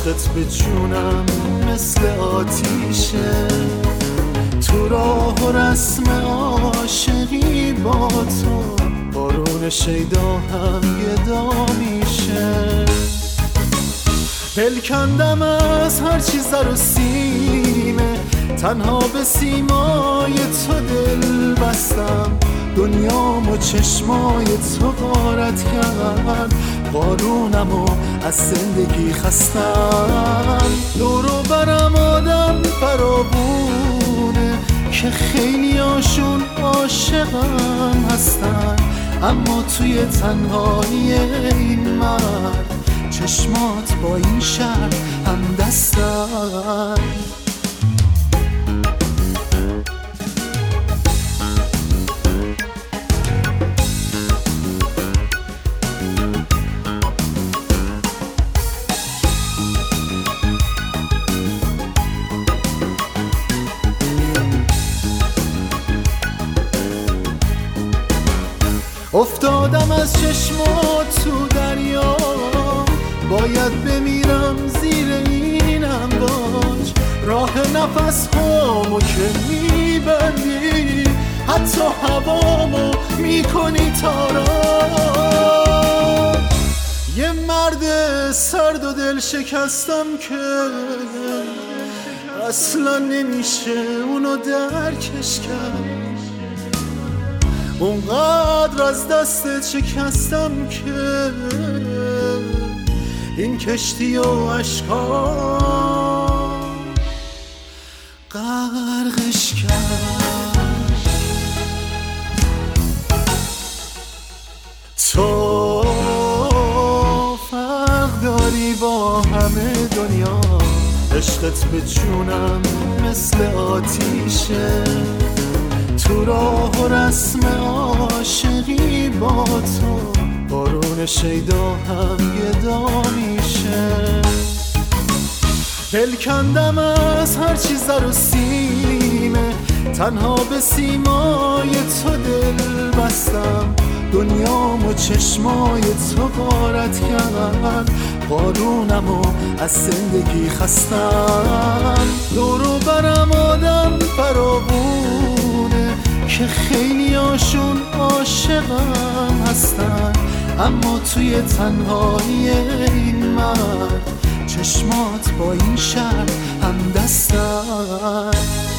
عشقت به جونم مثل آتیشه، تو راه و رسم عاشقی با تو بارون شیدا هم گدا میشه. دل کندم از هر چیز زر و سیمه، تنها به سیمای تو دل بستم، دنیامو چشمای تو غارت کرد، بارونم و از زندگی خستم. دورو برم آدم فراوونه که خیلی هاشون عاشقم هستن، اما توی تنهایی این مرد چشمات با این شهر هم دستن. افتادم از چشمات تو دریا، باید بمیرم زیر این امواج، راه نفس هامو که میبندی، حتی هوامو میکنی تاراج. یه مرد سرد و دل شکستم که اصلا نمیشه اونو درکش کرد، اونقدر از دستت شکستم که این کشتی و عشقا غرقش کرد. تو فرق داری با همه دنیا، عشقت به جونم مثل آتیشه، تو راه و رسم عاشقی با تو بارون شیدا هم گدا میشه. دل کندم از هر چیز زر و سیمه، تنها به سیمای تو دل بستم، دنیامو چشمای تو غارت کرد، بارونمو از زندگی خستم. دورو برم آدم فراوونه که خیلی هاشون عاشقم هستن، اما توی تنهایی این مرد چشمات با این شهر هم دستن.